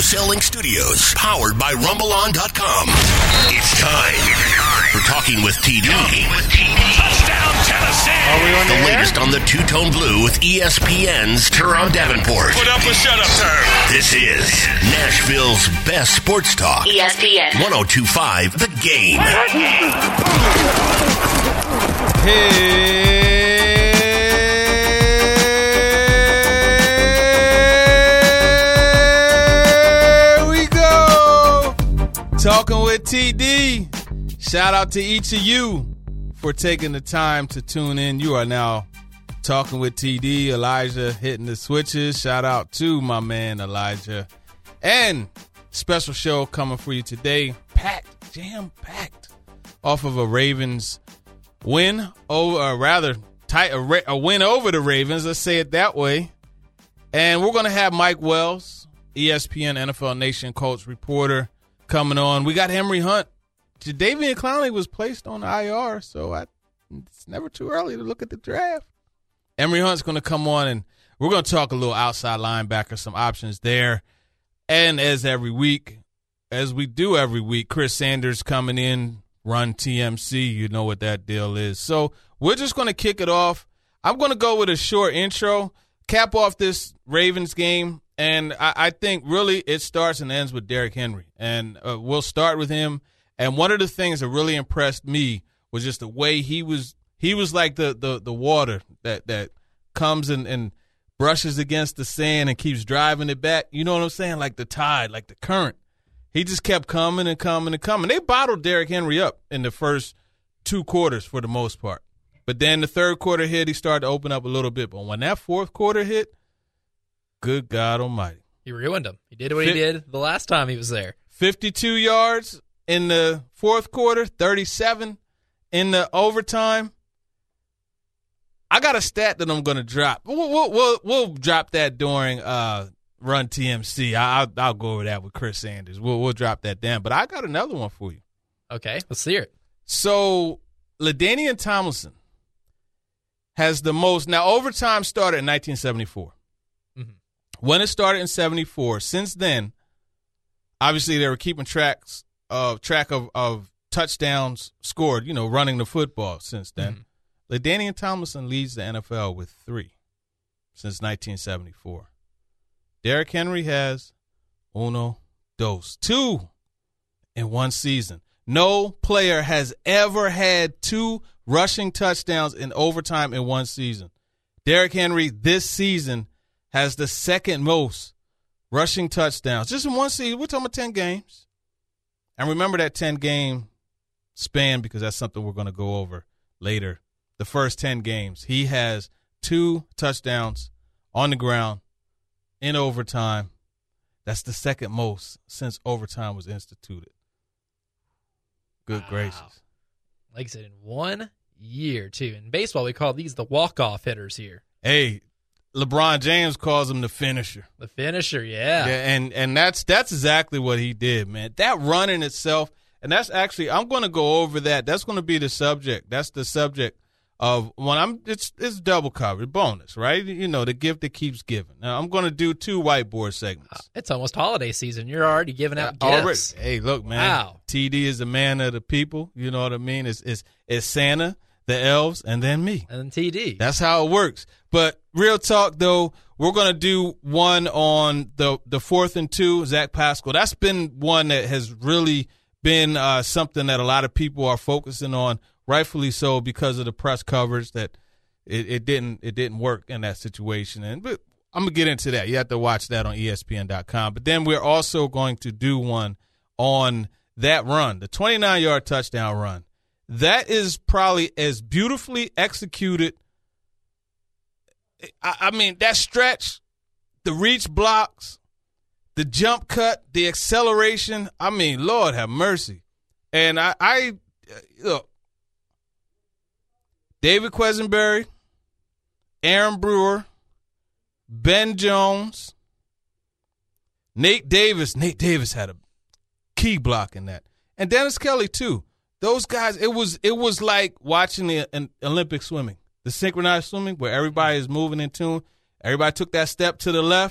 Selling Studios, powered by RumbleOn.com. It's time for Talking with TD. Touchdown, Tennessee! Are we on The air? latest on the two-tone blue with ESPN's Teron Davenport. Put up or shut up, Turn. This is Nashville's best sports talk. ESPN. 102.5 The Game. Here we go. Talking with TD. Shout out to each of you for taking the time to tune in. You are now Talking with TD. Elijah hitting the switches. Shout out to my man Elijah. And special show coming for you today. Packed, jam-packed. Off of a Ravens win, a win over the Ravens. Let's say it that way. And we're going to have Mike Wells, ESPN NFL Nation Colts reporter, coming on. We got Henry Hunt. Jadeveon Clowney was placed on the IR, so it's never too early to look at the draft. Henry Hunt's going to come on, and we're going to talk a little outside linebacker, some options there. And as we do every week, Chris Sanders coming in, run TMC. You know what that deal is. So we're just going to kick it off. I'm going to go with a short intro, cap off this Ravens game, and I think really it starts and ends with Derrick Henry. And we'll start with him. And one of the things that really impressed me was just the way he was like the water that comes and brushes against the sand and keeps driving it back. You know what I'm saying? Like the tide, like the current. He just kept coming and coming and coming. They bottled Derrick Henry up in the first two quarters for the most part. But then the third quarter hit, he started to open up a little bit. But when that fourth quarter hit, good God almighty. He ruined him. He did what he did the last time he was there. 52 yards in the fourth quarter, 37 in the overtime. I got a stat that I'm going to drop. We'll drop that during Run TMC. I'll go over that with Chris Sanders. We'll drop that down. But I got another one for you. Okay, let's hear it. So LaDainian Tomlinson has the most. Now, overtime started in 1974. Mm-hmm. When it started in 74, since then, obviously they were keeping track of touchdowns scored, running the football since then. Mm-hmm. LaDainian Tomlinson leads the NFL with 3 since 1974. Derrick Henry has 2 in one season. No player has ever had 2 rushing touchdowns in overtime in one season. Derrick Henry this season has the second most rushing touchdowns just in one season. We're talking about 10 games. And remember that 10-game span because that's something we're going to go over later. The first 10 games, he has 2 touchdowns on the ground in overtime. That's the second most since overtime was instituted. Good gracious. Like I said, in 1 year, too. In baseball, we call these the walk-off hitters here. Hey, LeBron James calls him the finisher. The finisher, yeah. And that's exactly what he did, man. That run in itself, and that's actually, I'm going to go over that. That's going to be the subject. That's the subject of when it's double covered, bonus, right? The gift that keeps giving. Now, I'm going to do 2 whiteboard segments. It's almost holiday season. You're already giving out gifts. Hey, look, man. Wow. TD is the man of the people. You know what I mean? It's Santa, the elves, and then me. And then TD. That's how it works. But real talk, though, we're going to do one on the 4th and 2, Zach Pascal. That's been one that has really been something that a lot of people are focusing on, rightfully so, because of the press coverage that it didn't work in that situation. But I'm going to get into that. You have to watch that on ESPN.com. But then we're also going to do one on that run, the 29-yard touchdown run. That is probably as beautifully executed. I mean, that stretch, the reach blocks, the jump cut, the acceleration. I mean, Lord have mercy. And I look, David Quesenberry, Aaron Brewer, Ben Jones, Nate Davis. Nate Davis had a key block in that. And Dennis Kelly, too. Those guys, it was like watching the Olympic swimming, the synchronized swimming where everybody is moving in tune. Everybody took that step to the left.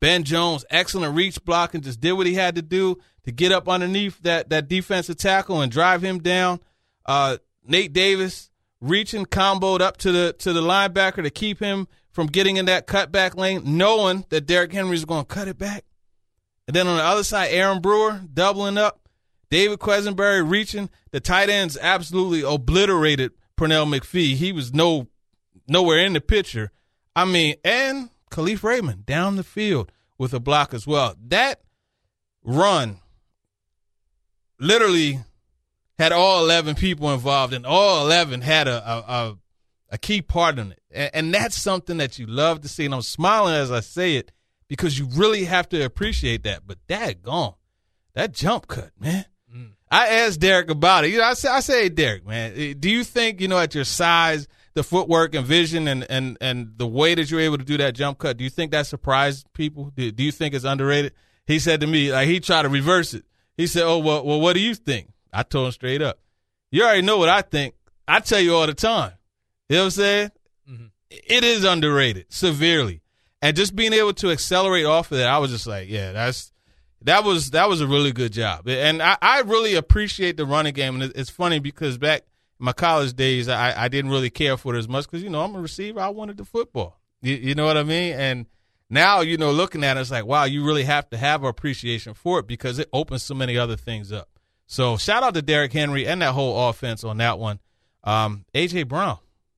Ben Jones, excellent reach blocking, just did what he had to do to get up underneath that defensive tackle and drive him down. Nate Davis reaching, comboed up to the linebacker to keep him from getting in that cutback lane, knowing that Derrick Henry is going to cut it back. And then on the other side, Aaron Brewer doubling up. David Quesenberry reaching. The tight ends absolutely obliterated Pernell McPhee. He was nowhere in the picture. I mean, and Khalif Raymond down the field with a block as well. That run literally had all 11 people involved, and all 11 had a key part in it. And that's something that you love to see. And I'm smiling as I say it because you really have to appreciate that. But daggone, that jump cut, man. I asked Derek about it. You know, I say, hey, Derek, man, do you think, at your size, the footwork and vision and the way that you're able to do that jump cut, do you think that surprised people? Do you think it's underrated? He said to me, like, he tried to reverse it. He said, oh, well, what do you think? I told him straight up. You already know what I think. I tell you all the time. You know what I'm saying? Mm-hmm. It is underrated severely. And just being able to accelerate off of that, I was just like, yeah, that was a really good job. And I really appreciate the running game. And it's funny because back in my college days, I didn't really care for it as much because, I'm a receiver. I wanted the football. You know what I mean? And now, looking at it, it's like, wow, you really have to have appreciation for it because it opens so many other things up. So shout out to Derrick Henry and that whole offense on that one. A.J. Brown.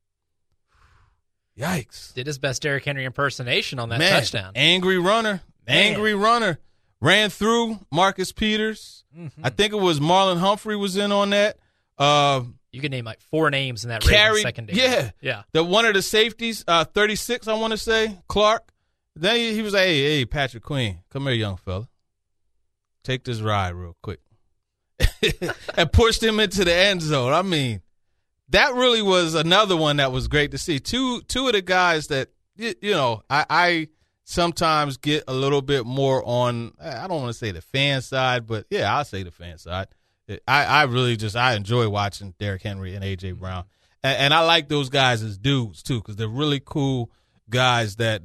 Yikes. Did his best Derrick Henry impersonation on that touchdown. Angry runner. Ran through Marcus Peters. Mm-hmm. I think it was Marlon Humphrey was in on that. You can name like 4 names in that Ravens secondary. Yeah. One of the safeties, 36, I want to say, Clark. Then he was like, hey, Patrick Queen, come here, young fella. Take this ride real quick. And pushed him into the end zone. I mean, that really was another one that was great to see. Two of the guys that, I sometimes get a little bit more on, I don't want to say the fan side, but yeah, I'll say the fan side. I really I enjoy watching Derrick Henry and A.J. Brown. And I like those guys as dudes too because they're really cool guys that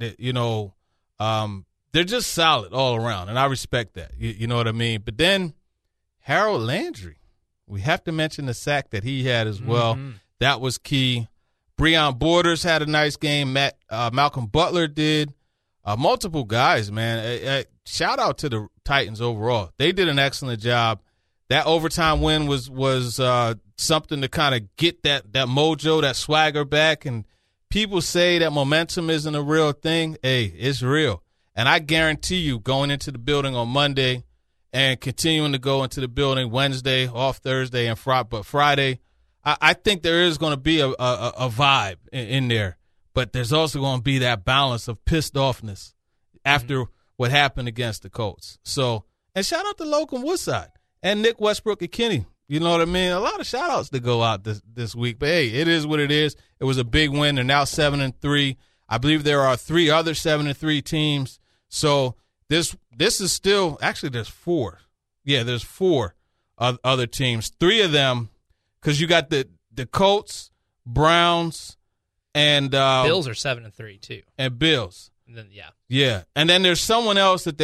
they're just solid all around, and I respect that. You know what I mean? But then Harold Landry, we have to mention the sack that he had as well. Mm-hmm. That was key. Breon Borders had a nice game. Malcolm Butler did. Multiple guys, man. Shout out to the Titans overall. They did an excellent job. That overtime win was something to kind of get that mojo, that swagger back. And people say that momentum isn't a real thing. Hey, it's real. And I guarantee you going into the building on Monday and continuing to go into the building Wednesday, off Thursday, and Friday, I think there is going to be a vibe in there. But there's also going to be that balance of pissed offness after what happened against the Colts. So, and shout out to Logan Woodside and Nick Westbrook-Ikhine. You know what I mean? A lot of shout-outs to go out this week. But, hey, it is what it is. It was a big win. They're now 7-3. I believe there are 3 other 7-3 teams. So this is still – actually, there's 4. Yeah, there's 4 other teams. 3 of them because you got the Colts, Browns, and Bills are 7-3 too. And Bills. And then, yeah. And then there's someone else that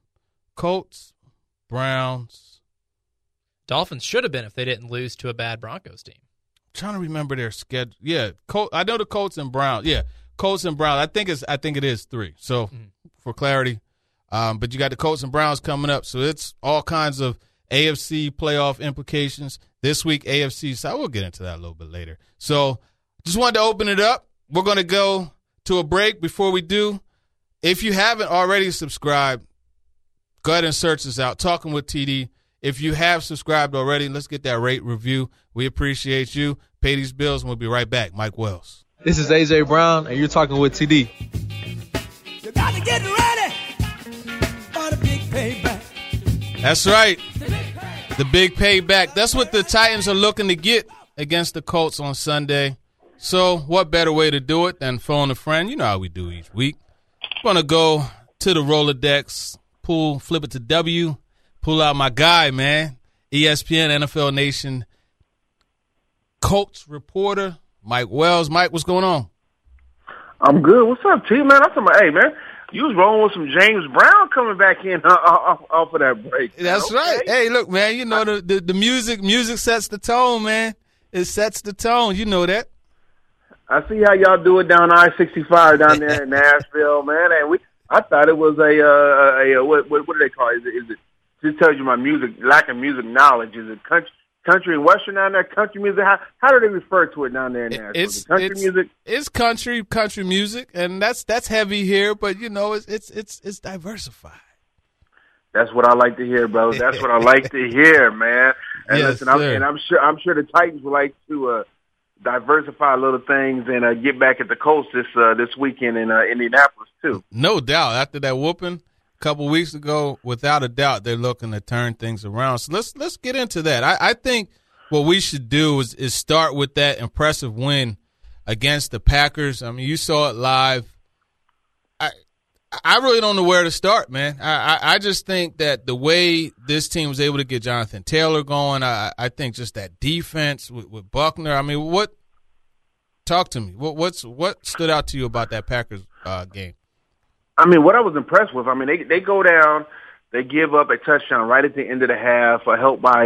Colts, Browns. Dolphins should have been if they didn't lose to a bad Broncos team. I'm trying to remember their schedule. Yeah, I know the Colts and Browns. Yeah, Colts and Browns. I think it is 3. So for clarity, but you got the Colts and Browns coming up. So it's all kinds of AFC playoff implications this week. AFC. So we'll get into that a little bit later. So just wanted to open it up. We're going to go to a break. Before we do, if you haven't already subscribed, go ahead and search us out. Talking with TD. If you have subscribed already, let's get that rate review. We appreciate you. Pay these bills, and we'll be right back. Mike Wells. This is A.J. Brown, and you're talking with TD. You got to get ready for the big payback. That's right. The big payback. That's what the Titans are looking to get against the Colts on Sunday. So what better way to do it than phone a friend? You know how we do each week. I'm going to go to the Rolodex, flip it to W. Pull out my guy, man, ESPN, NFL Nation, Colts reporter, Mike Wells. Mike, what's going on? I'm good. What's up, T, man? I'm talking about, hey, man, You was rolling with some James Brown coming back in off of that break. That's right. Hey, look, man, you know the music sets the tone, man. It sets the tone. You know that. I see how y'all do it down I-65 down there in Nashville, man. And I thought it was what do they call it? Is it just tells you my lack of music knowledge? Is it country and western down there? Country music? How do they refer to it down there in Nashville? It's country music. It's country music, and that's heavy here, but you know it's diversified. That's what I like to hear, bro. That's what I like to hear, man. And yes, listen, I'm sure the Titans would like to diversify little things and get back at the Colts this weekend in Indianapolis too. No doubt. After that whooping a couple weeks ago, without a doubt, they're looking to turn things around. So let's get into that. I think what we should do is start with that impressive win against the Packers. I mean, you saw it live. I really don't know where to start, man. I just think that the way this team was able to get Jonathan Taylor going, I think just that defense with Buckner. I mean, talk to me. What stood out to you about that Packers game? I mean, what I was impressed with, I mean, they go down, they give up a touchdown right at the end of the half, helped by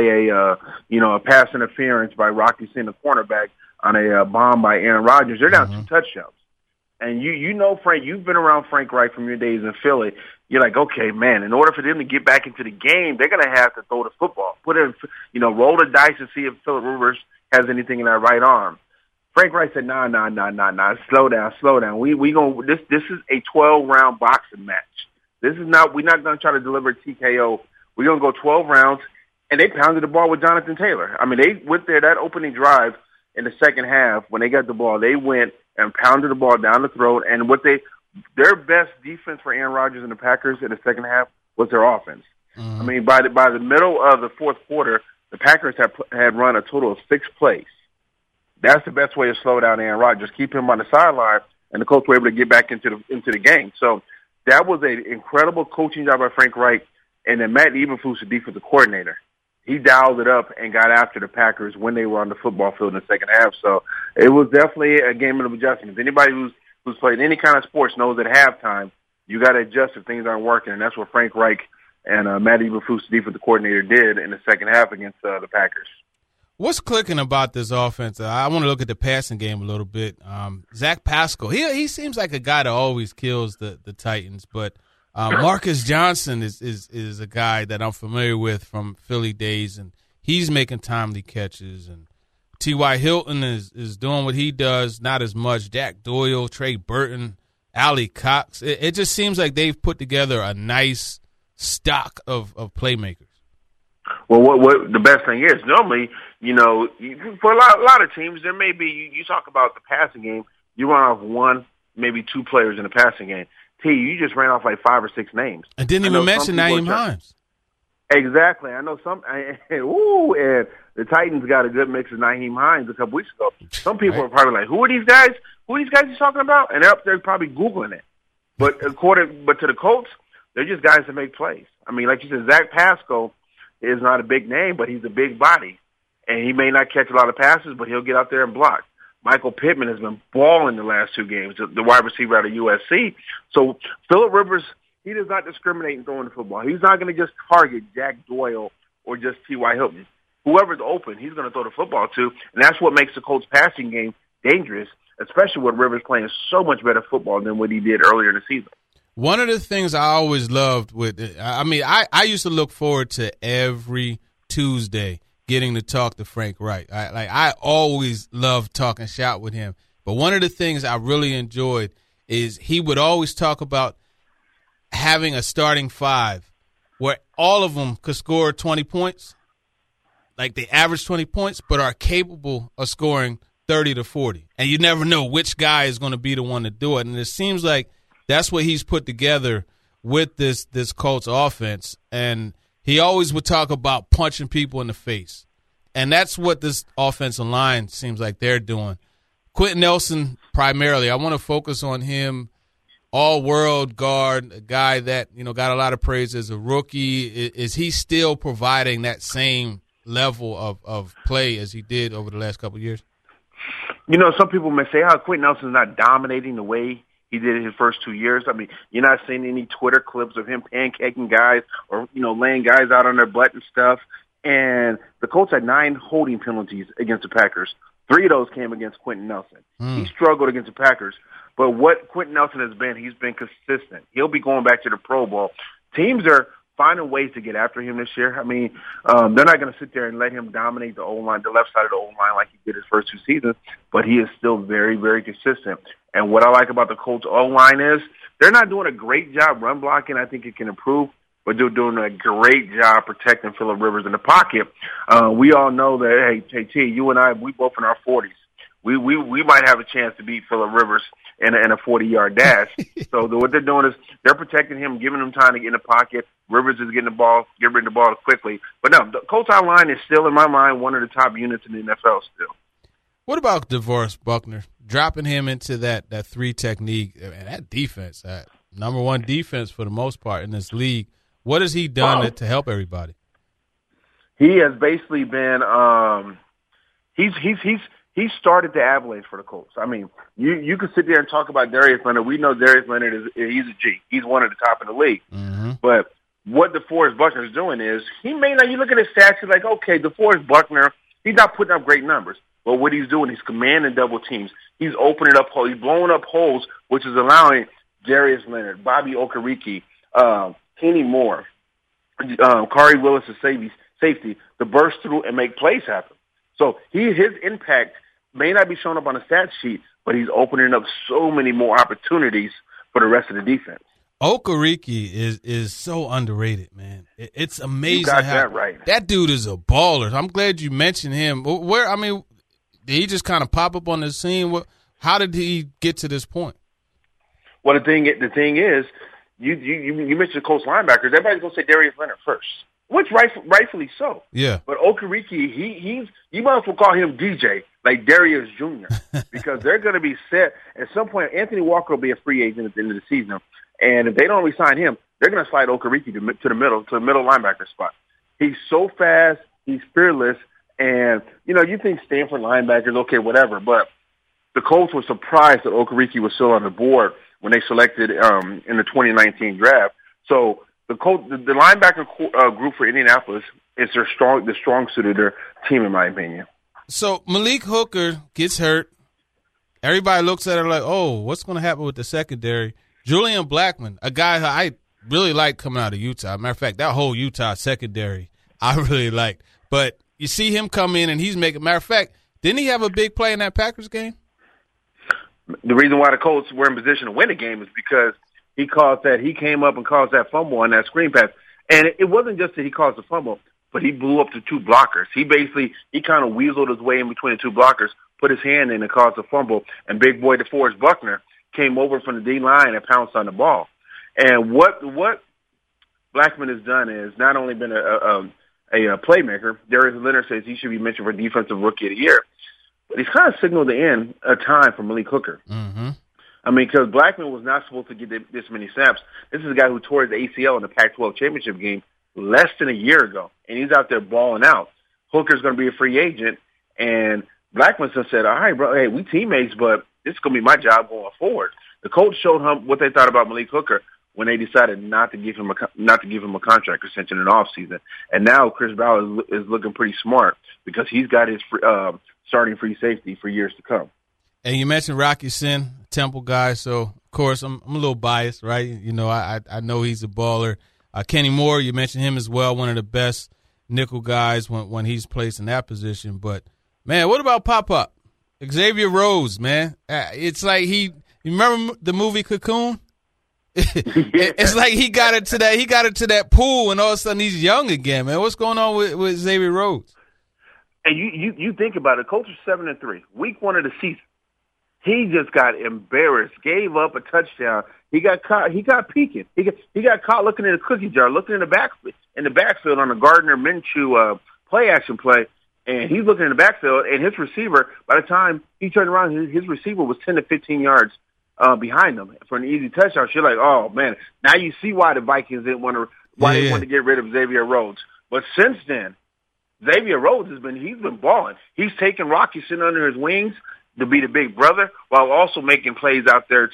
a pass interference by Rocky Sin, the cornerback, on a bomb by Aaron Rodgers. They're down 2 touchdowns. And you know, Frank, you've been around Frank Reich from your days in Philly. You're like, okay, man, in order for them to get back into the game, they're going to have to throw the football. Roll the dice and see if Phillip Rivers has anything in that right arm. Frank Reich said, nah, slow down. This is a 12-round boxing match. We're not going to try to deliver TKO. We're going to go 12 rounds, and they pounded the ball with Jonathan Taylor. I mean, they went there, that opening drive in the second half, when they got the ball, they went and pounded the ball down the throat, and their best defense for Aaron Rodgers and the Packers in the second half was their offense. I mean, by the middle of the fourth quarter, the Packers had run a total of 6 plays. That's the best way to slow down Aaron Rodgers, keep him on the sideline, and the Colts were able to get back into the game. So that was an incredible coaching job by Frank Reich, and then Matt Eberflus, the defensive coordinator. He dialed it up and got after the Packers when they were on the football field in the second half. So it was definitely a game of adjustments. Anybody who's played any kind of sports knows at halftime you got to adjust if things aren't working, and that's what Frank Reich and Matt Eberflus, the defensive coordinator, did in the second half against the Packers. What's clicking about this offense? I want to look at the passing game a little bit. Zach Pascal, he seems like a guy that always kills the Titans, but Marcus Johnson is a guy that I'm familiar with from Philly days, and he's making timely catches. And T.Y. Hilton is doing what he does, not as much. Jack Doyle, Trey Burton, Ali Cox. It just seems like they've put together a nice stock of playmakers. Well, what the best thing is, normally, for a lot of teams, there may be, you talk about the passing game, you run off 1, maybe 2 players in the passing game. You just ran off like 5 or 6 names. I didn't even mention Nyheim Hines. Exactly. I know and the Titans got a good mix of Nyheim Hines a couple weeks ago. Some people are probably like, who are these guys? Who are these guys he's talking about? And they're up there probably Googling it. But to the Colts, they're just guys that make plays. I mean, like you said, Zach Pascal is not a big name, but he's a big body. And he may not catch a lot of passes, but he'll get out there and block. Michael Pittman has been balling the last 2 games, the wide receiver out of USC. So Phillip Rivers, he does not discriminate in throwing the football. He's not going to just target Jack Doyle or just T.Y. Hilton. Whoever's open, he's going to throw the football to, and that's what makes the Colts passing game dangerous, especially with Rivers playing so much better football than what he did earlier in the season. One of the things I always loved I used to look forward to every Tuesday getting to talk to Frank Reich. I always loved talking shop with him. But one of the things I really enjoyed is he would always talk about having a starting 5 where all of them could score 20 points, like they average 20 points, but are capable of scoring 30 to 40. And you never know which guy is going to be the one to do it. And it seems like that's what he's put together with this Colts offense. And he always would talk about punching people in the face. And that's what this offensive line seems like they're doing. Quentin Nelson, primarily, I want to focus on him, all-world guard, a guy that, got a lot of praise as a rookie. Is he still providing that same level of play as he did over the last couple of years? Some people may say, Quentin Nelson's not dominating the way he did in his first 2 years. I mean, you're not seeing any Twitter clips of him pancaking guys or, laying guys out on their butt and stuff. And the Colts had 9 holding penalties against the Packers. 3 of those came against Quentin Nelson. He struggled against the Packers. But what Quentin Nelson has been, he's been consistent. He'll be going back to the Pro Bowl. Teams are finding ways to get after him this year. I mean, they're not going to sit there and let him dominate the O-line, the left side of the O-line like he did his first 2 seasons, but he is still very, very consistent. And what I like about the Colts O-line is they're not doing a great job run blocking. I think it can improve, but they're doing a great job protecting Phillip Rivers in the pocket. We all know that, hey, T, you and I, we both in our 40s. We might have a chance to beat Phillip Rivers in a 40-yard dash. So what they're doing is they're protecting him, giving him time to get in the pocket. Rivers is getting the ball quickly. But no, the Colts line is still, in my mind, one of the top units in the NFL still. What about DeForest Buckner? Dropping him into that 3 technique and that defense, that number 1 defense for the most part in this league. What has he done to help everybody? He has basically been he started the avalanche for the Colts. I mean, you could sit there and talk about Darius Leonard. We know Darius Leonard he's a G. He's one of the top in the league. Mm-hmm. But what DeForest Buckner is doing is you look at his stats, you're like, okay, DeForest Buckner, he's not putting up great numbers. But what he's doing, he's commanding double teams. He's opening up holes. He's blowing up holes, which is allowing Darius Leonard, Bobby Okereke, Kenny Moore, Kari Willis, the safety, to burst through and make plays happen. So his impact may not be showing up on the stat sheet, but he's opening up so many more opportunities for the rest of the defense. Okereke is so underrated, man. It's amazing. You got that right. That dude is a baller. I'm glad you mentioned him. Did he just kind of pop up on the scene? How did he get to this point? Well, the thing is, you mentioned the Colts linebackers. Everybody's going to say Darius Leonard first, which rightfully so. Yeah. But Okereke, you might as well call him DJ, like Darius Jr., because they're going to be set. At some point, Anthony Walker will be a free agent at the end of the season. And if they don't re-sign him, they're going to slide Okereke to the middle linebacker spot. He's so fast. He's fearless. And, you think Stanford linebackers, okay, whatever. But the Colts were surprised that Okereke was still on the board when they selected in the 2019 draft. So the linebacker group for Indianapolis is the strong suit of their team, in my opinion. So Malik Hooker gets hurt. Everybody looks at her like, oh, what's going to happen with the secondary? Julian Blackmon, a guy who I really like coming out of Utah. Matter of fact, that whole Utah secondary I really liked. But you see him come in and he's making – matter of fact, didn't he have a big play in that Packers game? The reason why the Colts were in position to win the game is because he came up and caused that fumble on that screen pass. And it wasn't just that he caused the fumble, but he blew up the 2 blockers. He kind of weaseled his way in between the 2 blockers, put his hand in and caused the fumble, and big boy DeForest Buckner came over from the D-line and pounced on the ball. And what Blackmon has done is not only been a playmaker. Darius Leonard says he should be mentioned for Defensive Rookie of the Year. But he's kind of signaled the end of time for Malik Hooker. Mm-hmm. I mean, because Blackmon was not supposed to get this many snaps. This is a guy who tore his ACL in the Pac-12 championship game less than a year ago, and he's out there balling out. Hooker's going to be a free agent, and Blackmon said, all right, bro, hey, we teammates, but this is going to be my job going forward. The coach showed him what they thought about Malik Hooker when they decided not to give him a contract extension in the offseason. And now Chris Ballard is looking pretty smart because he's got his starting free safety for years to come. And you mentioned Rocky Sin, Temple guy, so of course I'm a little biased, right? I know he's a baller. Kenny Moore, you mentioned him as well, one of the best nickel guys when he's placed in that position. But man, what about Pop-Up? Xavier Rhodes, man. It's like you remember the movie Cocoon? It's like he got it to that pool, and all of a sudden he's young again, man. What's going on with Xavier Rhodes? And you think about it, Colts are 7-3, week 1 of the season. He just got embarrassed, gave up a touchdown. He got caught. He got peeking. He got caught looking in a cookie jar, looking in the backfield on a Gardner Minshew play action play, and he's looking in the backfield. And his receiver, by the time he turned around, his receiver was 10 to 15 yards behind them for an easy touchdown. You're like, oh man, now you see why the Vikings didn't want to they wanted to get rid of Xavier Rhodes. But since then, Xavier Rhodes he's been balling. He's taken Rocky Sin under his wings to be the big brother, while also making plays out there too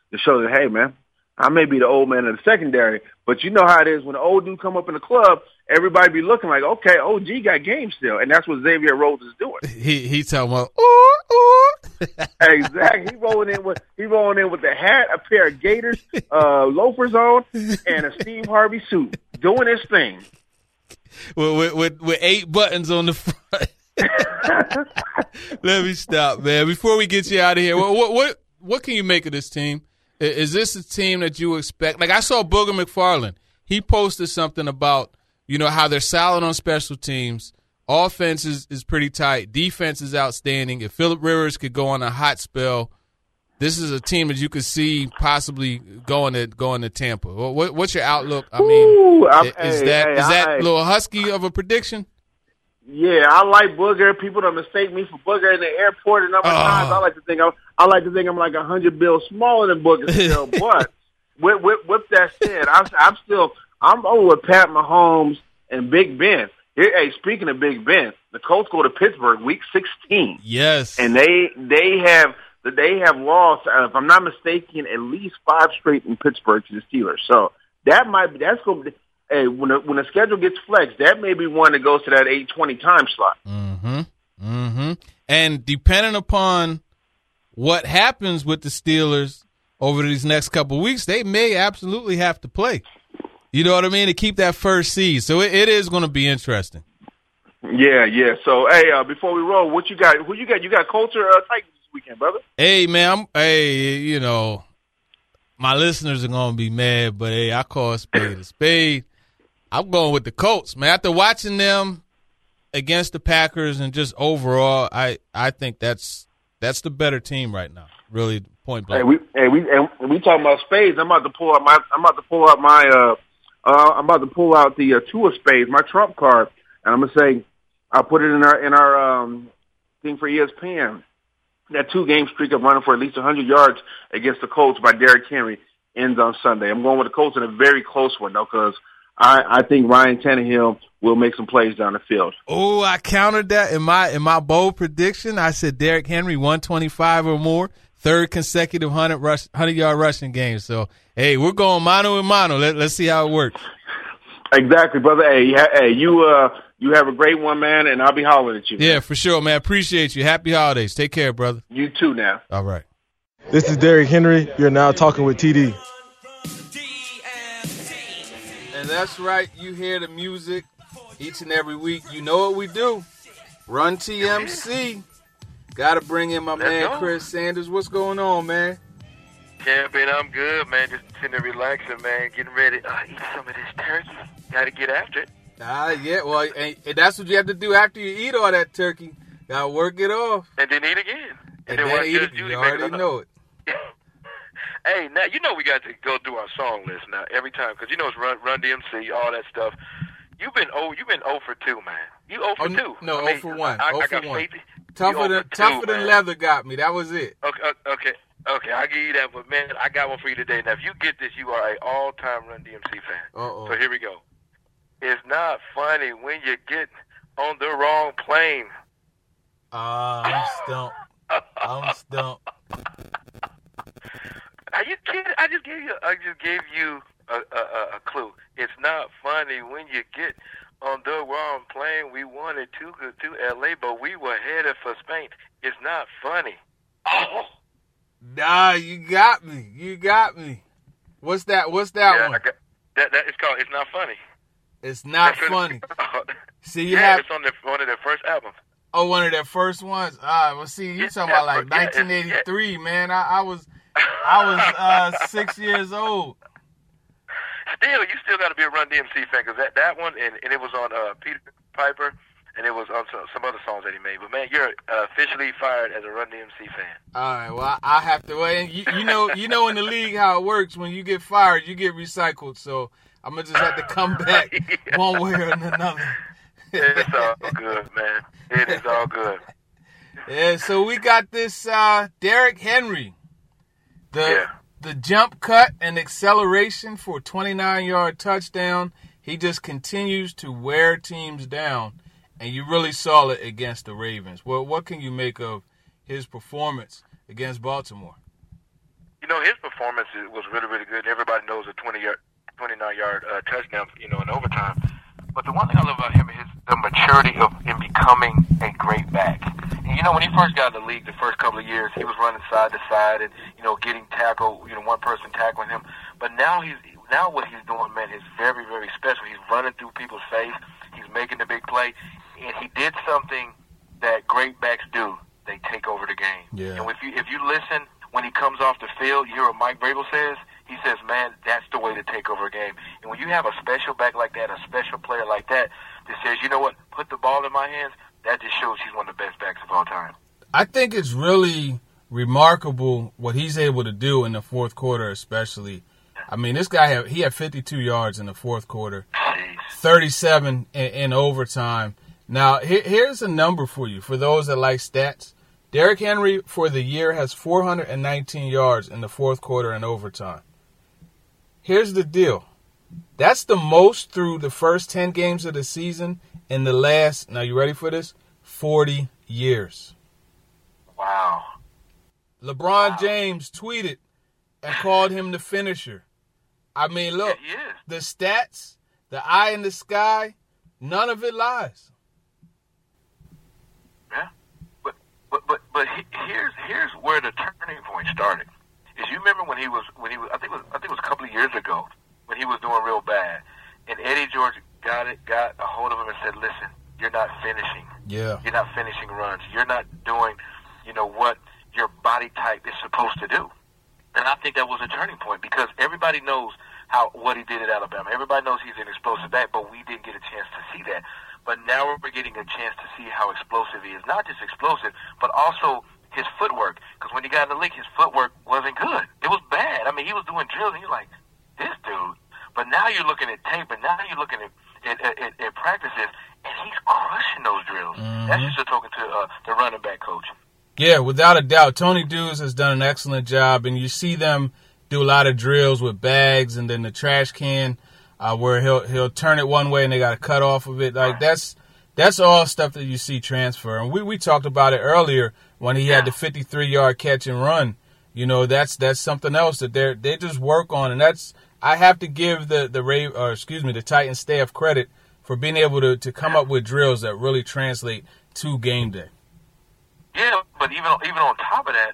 to show that, hey, man, I may be the old man of the secondary, but you know how it is when the old dude come up in the club, everybody be looking like, okay, OG got game still, and that's what Xavier Rhodes is doing. He talking about ooh. Exactly. He rolling in with the hat, a pair of Gators, loafers on, and a Steve Harvey suit, doing his thing. With 8 buttons on the front. Let me stop, man. Before we get you out of here, what can you make of this team? Is this a team that you expect? Like, I saw Booger McFarland. He posted something about, how they're solid on special teams. Offense is pretty tight. Defense is outstanding. If Phillip Rivers could go on a hot spell, this is a team that you could see possibly going to Tampa. What's your outlook? I mean, is that a little husky of a prediction? Yeah, I like Booger. People don't mistake me for Booger in the airport a number of times. I like to think I'm like 100 bills smaller than Booger still. But with that said, I'm over with Pat Mahomes and Big Ben. Hey, speaking of Big Ben, the Colts go to Pittsburgh week 16. Yes, and they have lost, if I'm not mistaken, at least 5 straight in Pittsburgh to the Steelers. So that's going to be. Hey, when the schedule gets flexed, that may be one that goes to that 8:20 time slot. And depending upon what happens with the Steelers over these next couple of weeks, they may absolutely have to play. You know what I mean? To keep that first seed. So it is going to be interesting. Yeah. So, hey, before we roll, what you got? Who you got? You got Colts or Titans this weekend, brother? Hey, man. My listeners are going to be mad, but, hey, I call a spade a spade. I'm going with the Colts, man. After watching them against the Packers and just overall, I think that's the better team right now. Really, point blank. We talking about spades. I'm about to pull out the 2 of spades, my trump card, and I'm gonna say I'll put it in our thing for ESPN. That 2-game streak of running for at least 100 yards against the Colts by Derrick Henry ends on Sunday. I'm going with the Colts in a very close one, though, because I think Ryan Tannehill will make some plays down the field. Oh, I countered that in my bold prediction. I said Derrick Henry 125 or more, 3rd consecutive 100-yard rushing game. So, hey, we're going mano a mano. Let's see how it works. Exactly, brother. Hey, you have a great one, man, and I'll be hollering at you. Yeah, for sure, man. Appreciate you. Happy holidays. Take care, brother. You too now. All right. This is Derrick Henry. You're now talking with TD. And that's right. You hear the music each and every week. You know what we do. Run TMC. Got to bring in my man, Chris Sanders. What's going on, man? Champion, I'm good, man. Just sitting there relaxing, man. Getting ready to eat some of this turkey. Got to get after it. Yeah. Well, and that's what you have to do after you eat all that turkey. Got to work it off. And then eat again. And then eat it. You already know it. Hey, now, we got to go through our song list now every time because, it's Run DMC, all that stuff. You've been 0 for 2, man. You 0 for 2. No, 0 for 1. I got for 1. Tougher than leather got me. That was it. Okay, I'll give you that. But, man, I got one for you today. Now, if you get this, you are an all-time Run DMC fan. Uh-oh. So here we go. It's not funny when you get on the wrong plane. I'm stumped. Are you kidding? I just gave you a clue. It's not funny when you get on the wrong plane. We wanted to go to L.A., but we were headed for Spain. It's not funny. Oh. Nah, you got me. What's that one? It's called It's Not Funny. It's not funny. See, it's on one of their first albums. Oh, one of their first ones. Well, see, you're talking about like 1983, man. I was 6 years old. You still got to be a Run DMC fan because that one, and it was on Peter Piper, and it was on some other songs that he made. But man, you're officially fired as a Run DMC fan. All right, well, I have to. Well, you know in the league how it works. When you get fired, you get recycled. So I'm gonna just have to come back one way or another. It's all good, man. It is all good. Yeah. So we got this Derrick Henry. The jump cut and acceleration for a 29-yard touchdown. He just continues to wear teams down, and you really saw it against the Ravens. Well, what can you make of his performance against Baltimore? his performance was really, really good. Everybody knows a 29-yard touchdown, in overtime. But the one thing I love about him is the maturity in becoming a great back. And, when he first got in the league, the first couple of years, he was running side to side and, getting tackled, one person tackling him. But now what he's doing, man, is very, very special. He's running through people's face. He's making the big play. And he did something that great backs do. They take over the game. Yeah. And if you listen when he comes off the field, you hear what Mike Vrabel says. He says, man, that's the way to take over a game. And when you have a special back like that, a special player like that says, you know what, put the ball in my hands, that just shows he's one of the best backs of all time. I think it's really remarkable what he's able to do in the fourth quarter especially. I mean, this guy, he had 52 yards in the fourth quarter, 37 in overtime. Now, here's a number for you, for those that like stats. Derrick Henry for the year has 419 yards in the fourth quarter and overtime. Here's the deal. That's the most through the first 10 games of the season in the last, now you ready for this, 40 years. Wow. LeBron James tweeted and called him the finisher. I mean, look, the stats, the eye in the sky, none of it lies. Yeah, but here's where the turning point started. Is you remember when he was I think it was a couple of years ago when he was doing real bad, and Eddie George got a hold of him and said, "Listen, you're not finishing. Yeah, you're not finishing runs. You're not doing, what your body type is supposed to do." And I think that was a turning point because everybody knows what he did at Alabama. Everybody knows he's an explosive back, but we didn't get a chance to see that. But now we're getting a chance to see how explosive he is. Not just explosive, but also his footwork. Because when he got in the league, his footwork wasn't good. It was bad. I mean, he was doing drills, and you're like, this dude. But now you're looking at tape, and now you're looking at practices, and he's crushing those drills. Mm-hmm. That's just a token to the running back coach. Yeah, without a doubt. Tony Dews has done an excellent job, and you see them do a lot of drills with bags and then the trash can where he'll turn it one way and they got to cut off of it. Like that's all stuff that you see transfer. And we talked about it earlier when he had the 53-yard catch and run. That's something else that they just work on, and that's I have to give the Titans staff credit for being able to come up with drills that really translate to game day. Yeah, but even on top of that,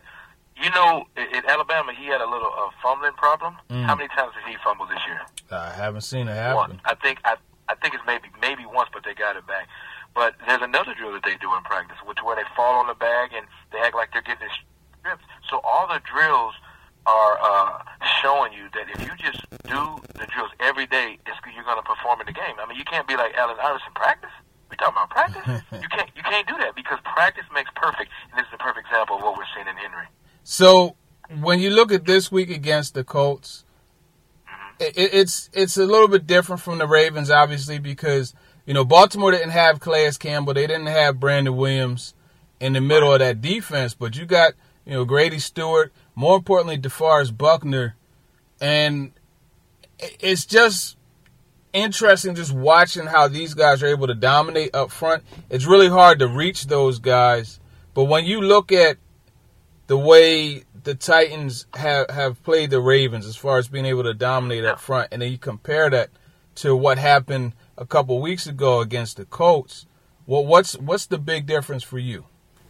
at Alabama, he had a little fumbling problem. How many times did he fumble this year? I haven't seen it happen. One. I think it's maybe once, but they got it back. But there's another drill that they do in practice, where they fall on the bag and they act like they're getting stripped. So all the drills are showing you that if you just do the drills every day, you're going to perform in the game. I mean, you can't be like Allen Iverson practice. We talking about practice? You can't do that because practice makes perfect, and this is a perfect example of what we're seeing in Henry. So when you look at this week against the Colts, it's a little bit different from the Ravens, obviously, because Baltimore didn't have Calais Campbell, they didn't have Brandon Williams in the middle of that defense, but you got Grady Stewart, more importantly DeForest Buckner, and it's just interesting just watching how these guys are able to dominate up front. It's really hard to reach those guys, but when you look at the way the Titans have played the Ravens as far as being able to dominate up front, and then you compare that to what happened a couple weeks ago against the Colts, well, what's the big difference for you?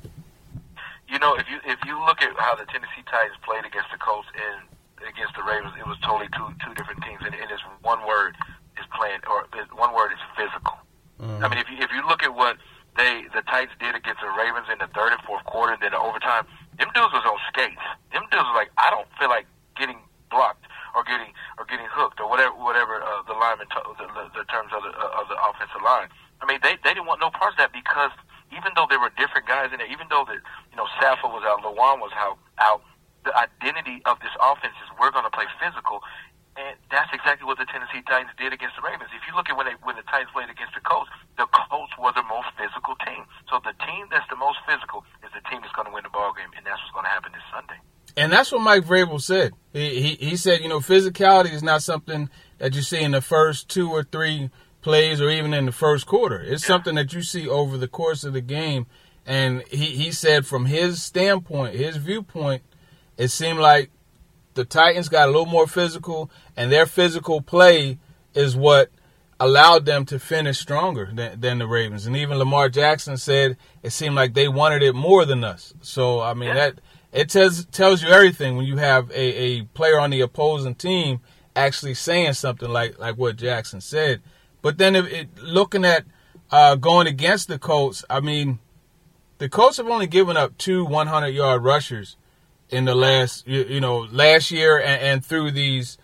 If you look at how the Tennessee Titans played against the Colts and against the Ravens, it was totally two different teams, and it's one word is physical. I mean, if you look at what the Titans did against the Ravens in the third and fourth quarter, and then the overtime, them dudes was on skates. Them dudes was like, I don't feel like getting blocked or getting hooked or whatever the lineman the terms of the offensive line. I mean, they didn't want no parts of that because even though there were different guys in there, even though Saffold was out, Lewan was out, the identity of this offense is we're going to play physical. And that's exactly what the Tennessee Titans did against the Ravens. If you look at when the Titans played against the Colts were the most physical team. So the team that's the most physical is the team that's going to win the ball game, and that's what's going to happen this Sunday. And that's what Mike Vrabel said. He said, physicality is not something that you see in the first 2 or 3 plays or even in the first quarter. It's something that you see over the course of the game. And he said from his standpoint, his viewpoint, it seemed like the Titans got a little more physical, and their physical play is what allowed them to finish stronger than the Ravens. And even Lamar Jackson said it seemed like they wanted it more than us. So, I mean, that it tells you everything when you have a player on the opposing team actually saying something like what Jackson said. But then looking at going against the Colts, I mean, the Colts have only given up 2 100-yard rushers in the last year and through these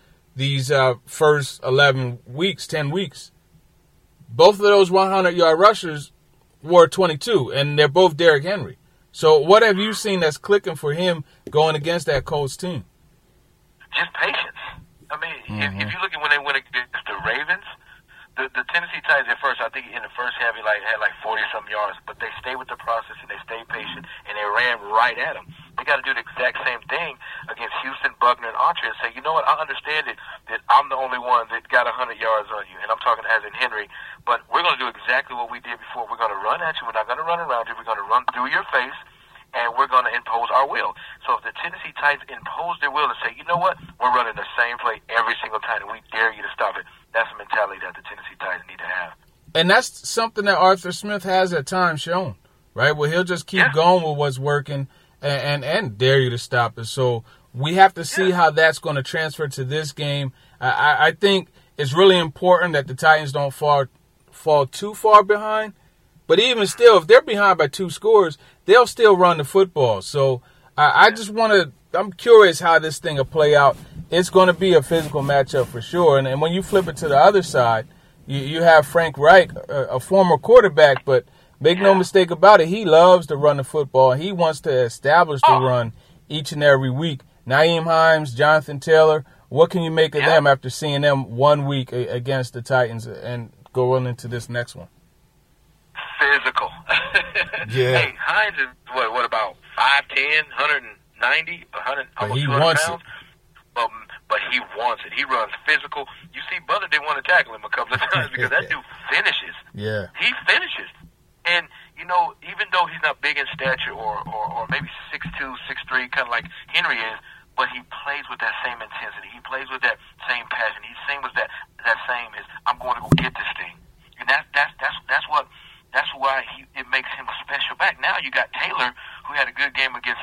first 10 weeks. Both of those 100-yard rushers were 22, and they're both Derrick Henry. So what have you seen that's clicking for him going against that Colts team? Just patience. I mean, if you look at when they went against the Ravens, the Tennessee Titans at first, I think in the first half, he had 40-some yards, but they stayed with the process and they stayed patient and they ran right at him. They got to do the exact same thing against Houston, Buckner, and Autry and say, you know what, I understand that I'm the only one that got 100 yards on you, and I'm talking as in Henry, but we're going to do exactly what we did before. We're going to run at you. We're not going to run around you. We're going to run through your face, and we're going to impose our will. So if the Tennessee Titans impose their will and say, you know what, we're running the same play every single time, and we dare you to stop it, that's the mentality that the Tennessee Titans need to have. And that's something that Arthur Smith has at times shown, right? Well, he'll just keep going with what's working and dare you to stop it. So we have to see how that's going to transfer to this game. I think it's really important that the Titans don't fall too far behind. But even still, if they're behind by 2 scores, they'll still run the football. So I just I'm curious how this thing will play out. It's going to be a physical matchup for sure. And when you flip it to the other side, you have Frank Reich, a former quarterback, but make no mistake about it, he loves to run the football. He wants to establish the run each and every week. Nyheim Hines, Jonathan Taylor, what can you make of them after seeing them 1 week against the Titans and going into this next one? Physical. Hey, Hines is what about 5'10", 190, 100, almost 200 pounds? But he wants it. He runs physical. You see, Butler didn't want to tackle him a couple of times because that dude finishes. Yeah. He finishes. And, even though he's not big in stature or maybe 6'2", 6'3", kind of like Henry is, but he plays with that same intensity. He plays with that same passion. He's same with that same is, I'm going to go get this thing. And that's why it makes him a special back. Now you got Taylor, who had a good game against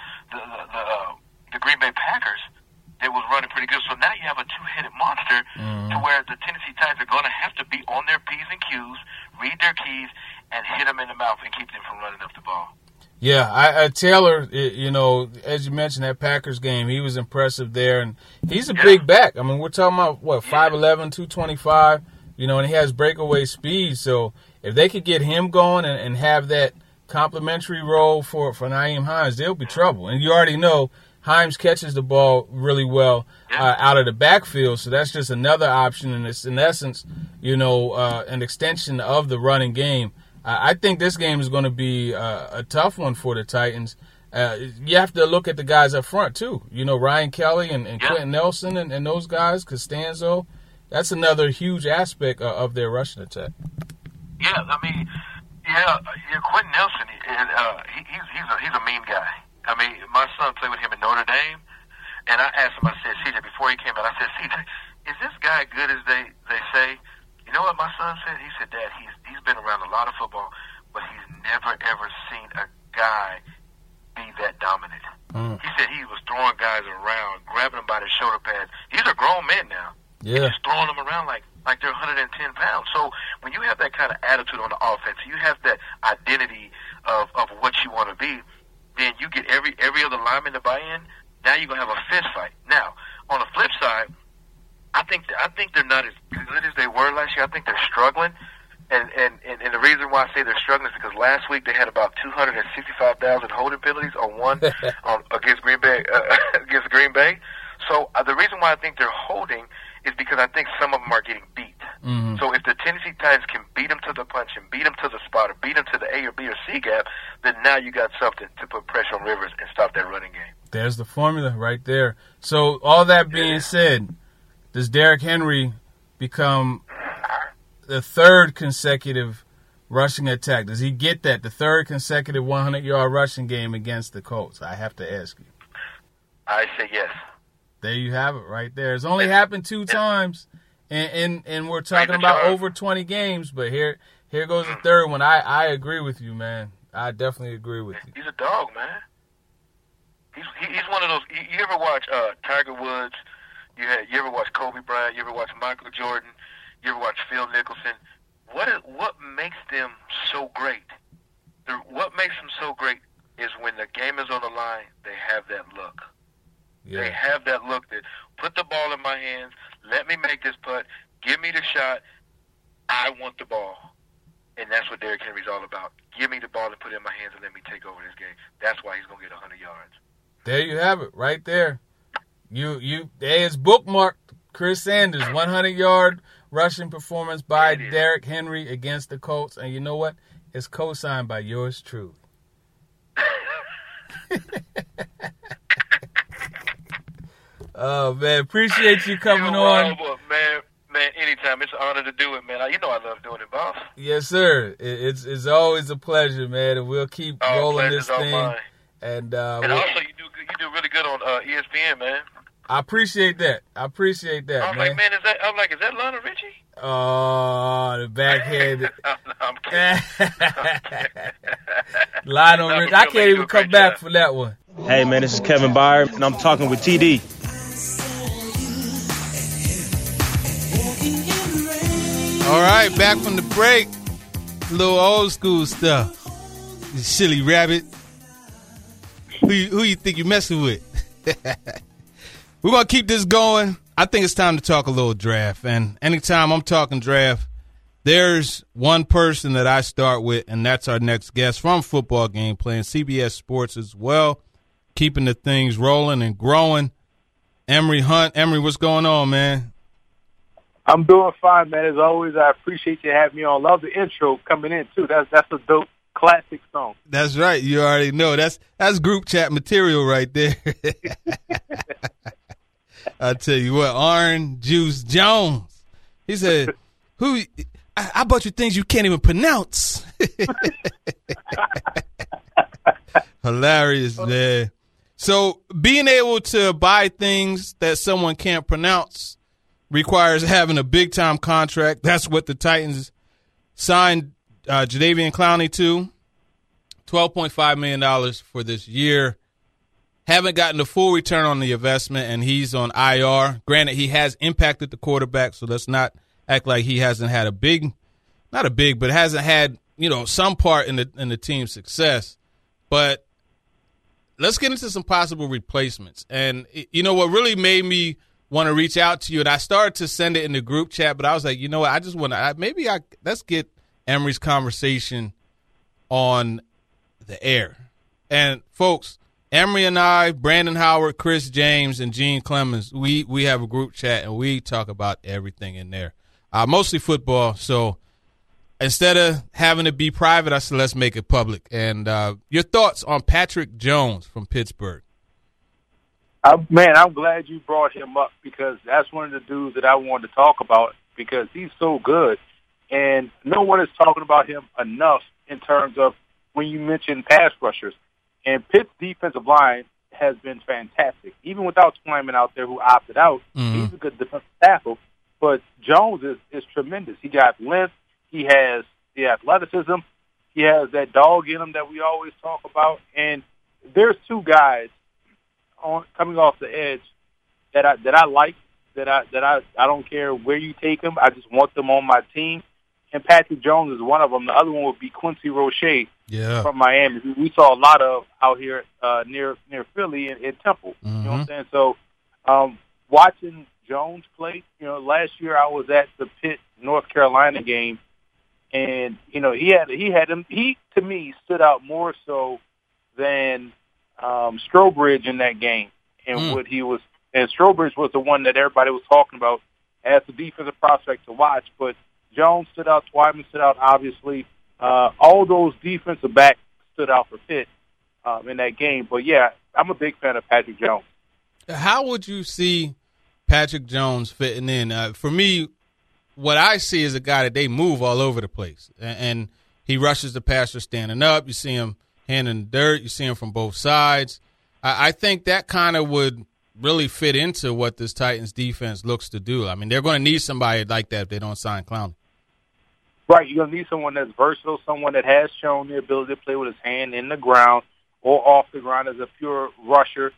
the Green Bay Packers. That was running pretty good. So now you have a two-headed monster to where the Tennessee Titans are going to have to be on their P's and Q's, read their keys, and hit them in the mouth and keep them from running up the ball. Yeah, Taylor, as you mentioned, that Packers game, he was impressive there. And he's a big back. I mean, we're talking about, 5'11", 225, and he has breakaway speed. So if they could get him going and have that complimentary role for Nyheim Hines, they'll be trouble. And you already know Hines catches the ball really well out of the backfield, so that's just another option, and it's in essence, an extension of the running game. I think this game is going to be a tough one for the Titans. You have to look at the guys up front too. Ryan Kelly and Quentin Nelson and those guys, Costanzo. That's another huge aspect of their rushing attack. Yeah, I mean, Quentin Nelson, he's a mean guy. I mean, my son played with him in Notre Dame, and I asked him, I said, CJ, before he came out, I said, CJ, is this guy good as they say? You know what my son said? He said, Dad, he's been around a lot of football, but he's never, ever seen a guy be that dominant. He said he was throwing guys around, grabbing them by their shoulder pads. These are grown men now. Yeah. Just throwing them around like they're 110 pounds. So when you have that kind of attitude on the offense, you have that identity of what you want to be, then you get every other lineman to buy in. Now you're gonna have a fist fight. Now, on the flip side, I think they're not as good as they were last year. I think they're struggling, and the reason why I say they're struggling is because last week they had about 265,000 holding penalties against Green Bay. So the reason why I think they're holding is because I think some of them are getting beat. Mm-hmm. So if the Tennessee Titans can beat them to the punch and beat them to the spot or beat them to the A or B or C gap, then now you got something to put pressure on Rivers and stop that running game. There's the formula right there. So all that being said, does Derrick Henry become the third consecutive rushing attack? Does he get that, the third consecutive 100-yard rushing game against the Colts? I have to ask you. I say yes. There you have it right there. It's only happened 2 times, and we're talking about over 20 games, but here goes the third one. I agree with you, man. I definitely agree with you. He's a dog, man. He's one of those. You ever watch Tiger Woods? You ever watch Kobe Bryant? You ever watch Michael Jordan? You ever watch Phil Mickelson? What makes them so great? What makes them so great is when the game is on the line, they have that look. Yeah. They have that look that put the ball in my hands, let me make this putt, give me the shot, I want the ball. And that's what Derrick Henry's all about. Give me the ball and put it in my hands and let me take over this game. That's why he's going to get 100 yards. There you have it, right there. It's bookmarked. Chris Sanders, 100-yard rushing performance by Derrick Henry against the Colts. And you know what? It's co-signed by yours truly. Oh, man. Appreciate you coming on. Man, anytime. It's an honor to do it, man. You know I love doing it, boss. Yes, sir. It's always a pleasure, man. And we'll keep rolling this thing. Mine. And also, you do really good on ESPN, man. I appreciate that. I was man. Like, man, is that Lionel Richie? Oh, the backhand. No, I'm kidding. Lionel Richie. I can't even come back for that one. Hey, man, this is Kevin Byer, and I'm talking with TD. All right, back from the break. A little old school stuff. The silly rabbit. Who you think you're messing with? We're going to keep this going. I think it's time to talk a little draft. And anytime I'm talking draft, there's one person that I start with, and that's our next guest from Football Game, playing CBS Sports as well, keeping the things rolling and growing. Emory Hunt. Emory, what's going on, man? I'm doing fine, man. As always, I appreciate you having me on. Love the intro coming in, too. That's a dope classic song. That's right. You already know. That's group chat material right there. I tell you what, Orange Juice Jones. He said, I bought you things you can't even pronounce. Hilarious, man. So being able to buy things that someone can't pronounce requires having a big-time contract. That's what the Titans signed Jadeveon Clowney to, $12.5 million for this year. Haven't gotten the full return on the investment, and he's on IR. Granted, he has impacted the quarterback, so let's not act like he hasn't had but hasn't had, some part in the team's success. But let's get into some possible replacements. And, what really made me want to reach out to you, and I started to send it in the group chat, but I was like, you know what, I just want to let's get Emory's conversation on the air. And, folks, Emory and I, Brandon Howard, Chris James, and Gene Clemens, we have a group chat, and we talk about everything in there. Mostly football, so instead of having it be private, I said let's make it public. And your thoughts on Patrick Jones from Pittsburgh? Man, I'm glad you brought him up because that's one of the dudes that I wanted to talk about because he's so good. And no one is talking about him enough in terms of when you mention pass rushers. And Pitt's defensive line has been fantastic. Even without Twyman out there who opted out, he's a good defensive tackle. But Jones is tremendous. He got length. He has the athleticism. He has that dog in him that we always talk about. And there's two guys coming off the edge that I like, that I don't care where you take them. I just want them on my team. And Patrick Jones is one of them. The other one would be Quincy Roche from Miami, who we saw a lot of out here near Philly in Temple. You know what I'm saying? So watching Jones play, last year I was at the Pitt, North Carolina game, and he had him. He to me stood out more so than Strobridge in that game, and what he was. And Strobridge was the one that everybody was talking about as the defensive prospect to watch, but Jones stood out, Twyman stood out, obviously. All those defensive backs stood out for Pitt in that game. But, yeah, I'm a big fan of Patrick Jones. How would you see Patrick Jones fitting in? For me, what I see is a guy that they move all over the place. And he rushes the passer standing up. You see him handing the dirt. You see him from both sides. I think that kind of would really fit into what this Titans defense looks to do. I mean, they're going to need somebody like that if they don't sign Clowney. Right, you're going to need someone that's versatile, someone that has shown the ability to play with his hand in the ground or off the ground as a pure rusher.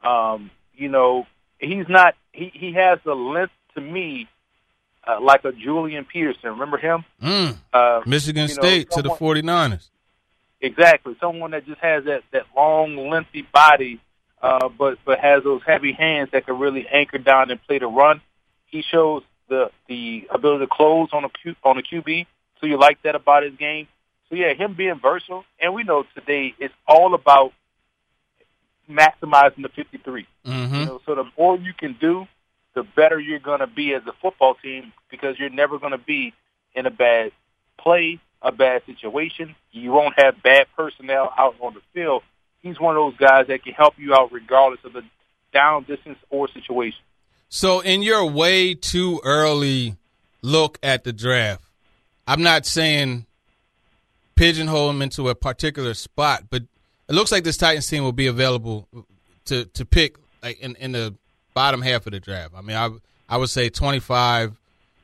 You know, he's not. He has the length to me like a Julian Peterson. Remember him? Michigan State to the 49ers. Exactly, someone that just has that long, lengthy body, but has those heavy hands that can really anchor down and play the run. He shows the ability to close on a QB. So you like that about his game. So, yeah, him being versatile. And we know today it's all about maximizing the 53. Mm-hmm. You know, so the more you can do, the better you're going to be as a football team because you're never going to be in a bad play, a bad situation. You won't have bad personnel out on the field. He's one of those guys that can help you out regardless of the down distance or situation. So in your way too early look at the draft, I'm not saying pigeonhole him into a particular spot, but it looks like this Titans team will be available to pick like in the bottom half of the draft. I mean, I would say 25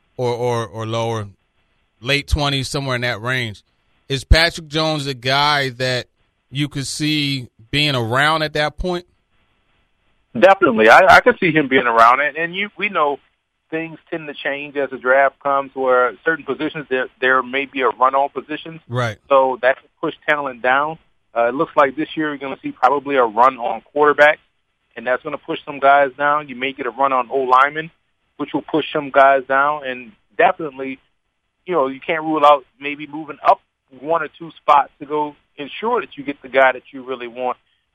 or lower, late 20s, somewhere in that range. Is Patrick Jones a guy that you could see being around at that point? Definitely. I could see him being around it. And we know things tend to change as the draft comes where certain positions, there may be a run-on positions. Right. So that can push talent down. It looks like this year you're going to see probably a run on quarterback, and that's going to push some guys down. You may get a run on O-lineman, which will push some guys down. And definitely, you know, you can't rule out maybe moving up one or two spots to go ensure that you get the guy that you really want.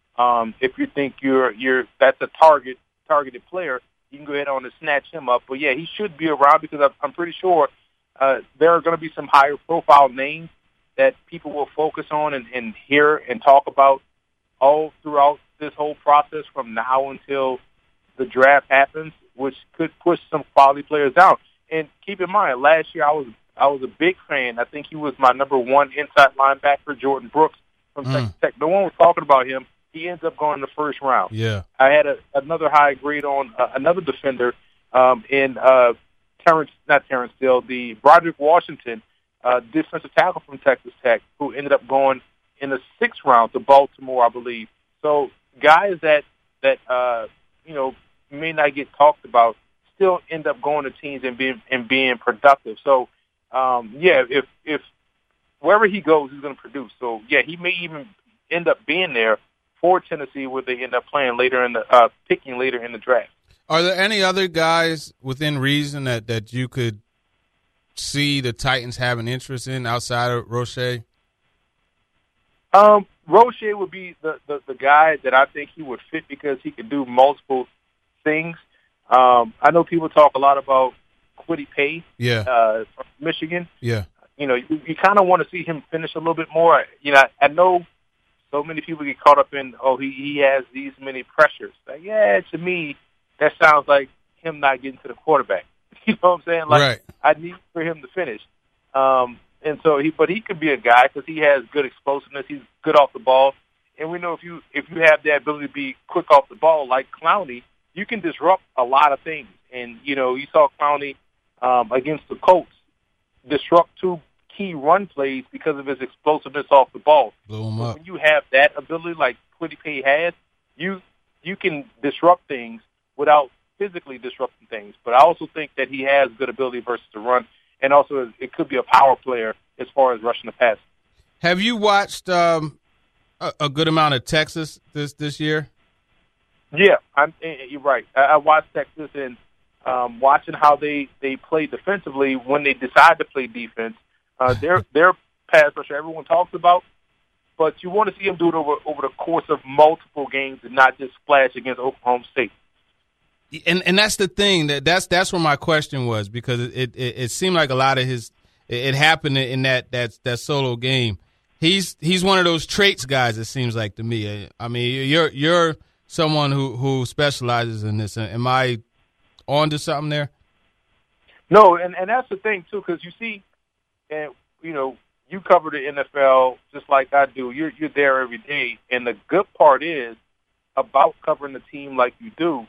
If you think that's a targeted player, you can go ahead on and snatch him up. But, yeah, he should be around because I'm pretty sure there are going to be some higher profile names that people will focus on and hear and talk about all throughout this whole process from now until the draft happens, which could push some quality players down. And keep in mind, last year I was a big fan. I think he was my number one inside linebacker, Jordan Brooks from Texas Tech. No one was talking about him. He ends up going in the first round. Yeah, I had another high grade on another defender in Terrence Steele, the Broderick Washington, defensive tackle from Texas Tech, who ended up going in the sixth round to Baltimore, I believe. So guys that you know may not get talked about still end up going to teams and being productive. So yeah, if wherever he goes, he's going to produce. So yeah, he may even end up being there for Tennessee, where they end up playing picking later in the draft. Are there any other guys within reason that you could see the Titans have an interest in outside of Roche? Roche would be the guy that I think he would fit because he could do multiple things. I know people talk a lot about Kwity Paye, from Michigan. Yeah, you know, you kind of want to see him finish a little bit more. You know, I know so many people get caught up in, he has these many pressures. Like, yeah, to me, that sounds like him not getting to the quarterback. You know what I'm saying? Like, right. I need for him to finish. And so he could be a guy because he has good explosiveness. He's good off the ball. And we know if you have the ability to be quick off the ball like Clowney, you can disrupt a lot of things. And, you know, you saw Clowney against the Colts disrupt two key run plays because of his explosiveness off the ball. Blew him up. When you have that ability like Kwity Paye has, you can disrupt things without physically disrupting things. But I also think that he has good ability versus the run, and also it could be a power player as far as rushing the pass. Have you watched a good amount of Texas this year? Yeah, you're right. I watched Texas, and watching how they play defensively when they decide to play defense. Their pass rusher everyone talks about, but you want to see them do it over the course of multiple games and not just splash against Oklahoma State. And that's the thing that's where my question was, because it seemed like a lot of it happened in that solo game. He's one of those traits guys, it seems like to me. I mean, you're someone who specializes in this. Am I on to something there? No, and that's the thing too, because you see. And, you know, you cover the NFL just like I do. You're there every day. And the good part is about covering the team like you do,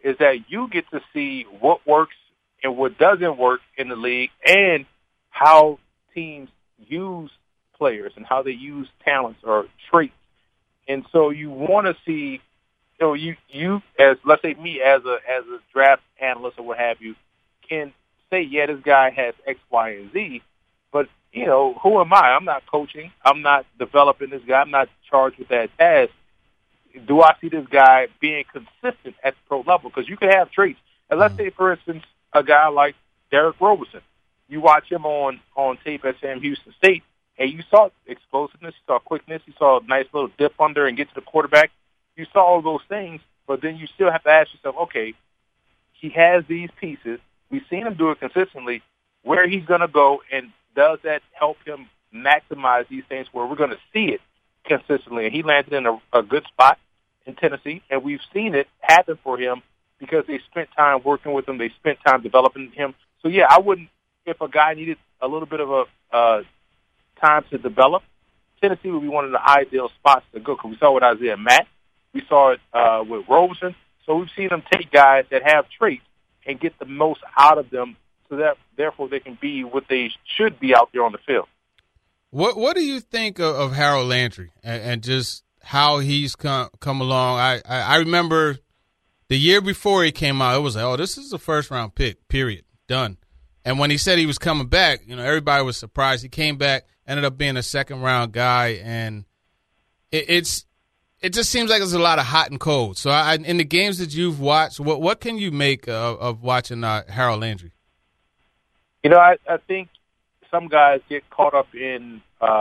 is that you get to see what works and what doesn't work in the league and how teams use players and how they use talents or traits. And so you want to see, you as, let's say me as a draft analyst or what have you, can say, yeah, this guy has X, Y, and Z, but, who am I? I'm not coaching. I'm not developing this guy. I'm not charged with that task. Do I see this guy being consistent at the pro level? Because you can have traits. And let's say, for instance, a guy like Derek Roberson. You watch him on tape at Sam Houston State, and you saw explosiveness, you saw quickness, you saw a nice little dip under and get to the quarterback. You saw all those things, but then you still have to ask yourself, okay, he has these pieces. We've seen him do it consistently. Where he's going to go, and does that help him maximize these things where we're going to see it consistently? And he landed in a good spot in Tennessee, and we've seen it happen for him because they spent time working with him. They spent time developing him. So, yeah, I wouldn't, if a guy needed a little bit of a time to develop, Tennessee would be one of the ideal spots to go, because we saw it with Isaiah Matt. We saw it with Roberson. So we've seen them take guys that have traits and get the most out of them so that, therefore, they can be what they should be out there on the field. What do you think of Harold Landry and just how he's come along? I remember the year before he came out, it was like, oh, this is a first-round pick, period, done. And when he said he was coming back, everybody was surprised. He came back, ended up being a second-round guy, and it just seems like there's a lot of hot and cold. So in the games that you've watched, what can you make of watching Harold Landry? I think some guys get caught up in,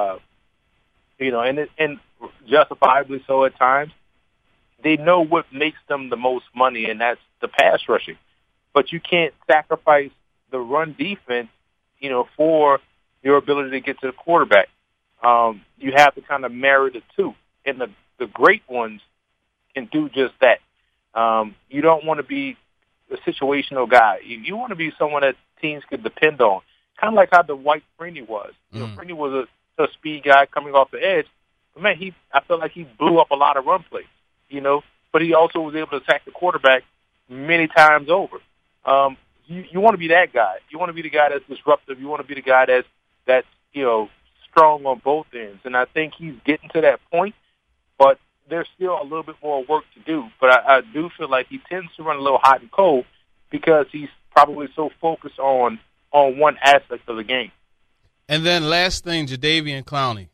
and justifiably so at times. They know what makes them the most money, and that's the pass rushing. But you can't sacrifice the run defense, for your ability to get to the quarterback. You have to kind of marry the two. And the great ones can do just that. You don't want to be a situational guy. You want to be someone that teams could depend on. Kind of like how Dwight Freeney was. Freeney was a speed guy coming off the edge. But, man, I feel like he blew up a lot of run plays, But he also was able to attack the quarterback many times over. You want to be that guy. You want to be the guy that's disruptive. You want to be the guy that's strong on both ends. And I think he's getting to that point, but there's still a little bit more work to do. But I do feel like he tends to run a little hot and cold because he's probably so focused on one aspect of the game. And then last thing, Jadeveon Clowney.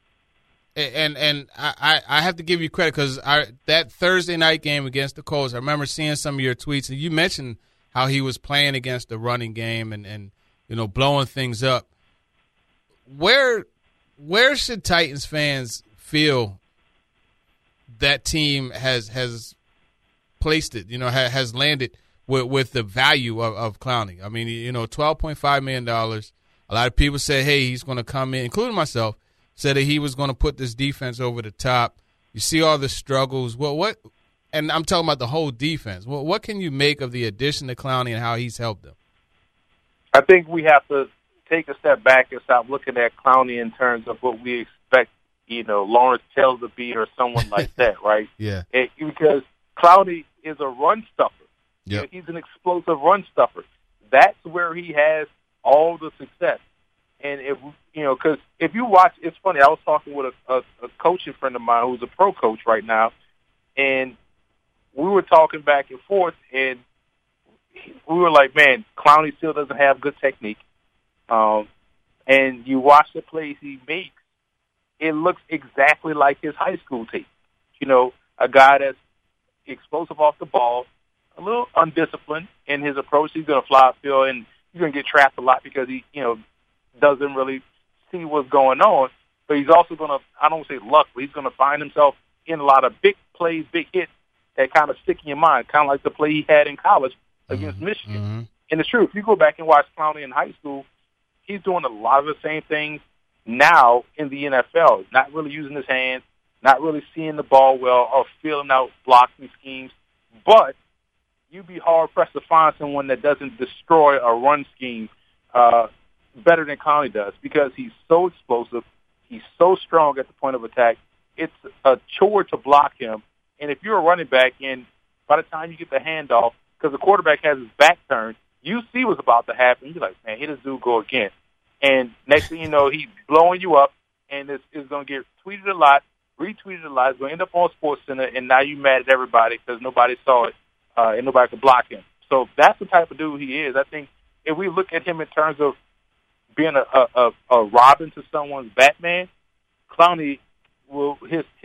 And I have to give you credit because that Thursday night game against the Colts, I remember seeing some of your tweets, and you mentioned how he was playing against the running game and blowing things up. Where should Titans fans feel that team has placed it, has landed with the value of Clowney? I mean, $12.5 million. A lot of people said, hey, he's going to come in, including myself, said that he was going to put this defense over the top. You see all the struggles. What? And I'm talking about the whole defense. What can you make of the addition to Clowney and how he's helped them? I think we have to take a step back and stop looking at Clowney in terms of what we expect, Lawrence Taylor to be or someone like that, right? Yeah. Because Clowney is a run stuffer. Yep. He's an explosive run stuffer. That's where he has all the success. And because if you watch, it's funny. I was talking with a coaching friend of mine who's a pro coach right now, and we were talking back and forth, and we were like, man, Clowney still doesn't have good technique. And you watch the plays he makes, it looks exactly like his high school tape. A guy that's explosive off the ball, a little undisciplined in his approach. He's going to fly upfield, and you're going to get trapped a lot because he, doesn't really see what's going on. But he's also going to, I don't say luck, but he's going to find himself in a lot of big plays, big hits that kind of stick in your mind, kind of like the play he had in college against Michigan. Mm-hmm. And it's true. If you go back and watch Clowney in high school, he's doing a lot of the same things now in the NFL, not really using his hands, not really seeing the ball well or filling out blocking schemes. But you'd be hard-pressed to find someone that doesn't destroy a run scheme better than Clowney does because he's so explosive. He's so strong at the point of attack. It's a chore to block him. And if you're a running back and by the time you get the handoff, because the quarterback has his back turned. You see what's about to happen. You're like, man, here this dude go again. And next thing you know, he's blowing you up, and it's going to get tweeted a lot, retweeted a lot. It's going to end up on SportsCenter, and now you're mad at everybody because nobody saw it, and nobody could block him. So that's the type of dude he is. I think if we look at him in terms of being a Robin to someone's Batman, Clowney will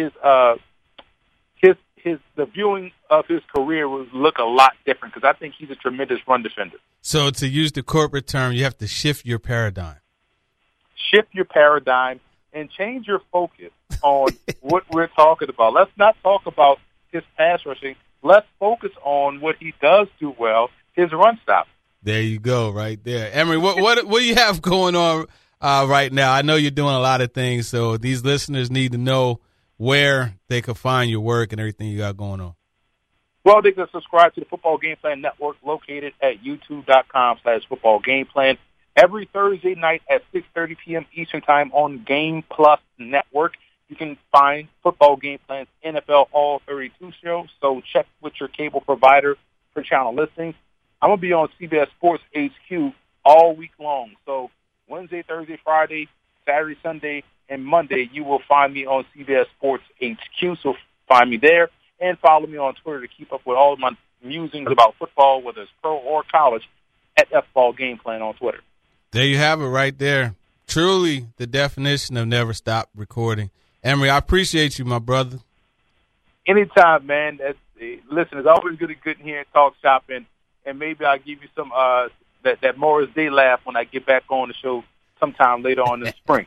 the viewing of his career will look a lot different because I think he's a tremendous run defender. So to use the corporate term, you have to shift your paradigm. Shift your paradigm and change your focus on what we're talking about. Let's not talk about his pass rushing. Let's focus on what he does do well, his run stop. There you go, right there. Emory, what do you have going on right now? I know you're doing a lot of things, so these listeners need to know where they can find your work and everything you got going on. Well, they can subscribe to the Football Game Plan Network located at youtube.com/Football Game Plan every Thursday night at 6:30 p.m. Eastern Time on Game Plus Network. You can find Football Game Plan's NFL All 32 show, so check with your cable provider for channel listings. I'm going to be on CBS Sports HQ all week long. So Wednesday, Thursday, Friday, Saturday, Sunday, and Monday, you will find me on CBS Sports HQ. So find me there and follow me on Twitter to keep up with all of my musings about football, whether it's pro or college, at Football Game Plan on Twitter. There you have it right there. Truly the definition of never stop recording. Emory, I appreciate you, my brother. Anytime, man. Listen, it's always good to get in here and talk shopping. And maybe I'll give you some that Morris Day laugh when I get back on the show sometime later on in the spring.